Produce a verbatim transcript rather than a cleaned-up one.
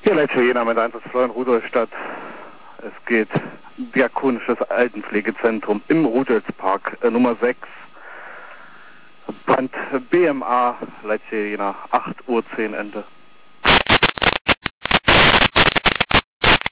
Ja, letzte Jena mit eins Florian Rudolstadt. Es geht Diakonisches Altenpflegezentrum im Rudolspark äh, Nummer sechs. Band B M A, letzte Jena, acht Uhr zehn Ende.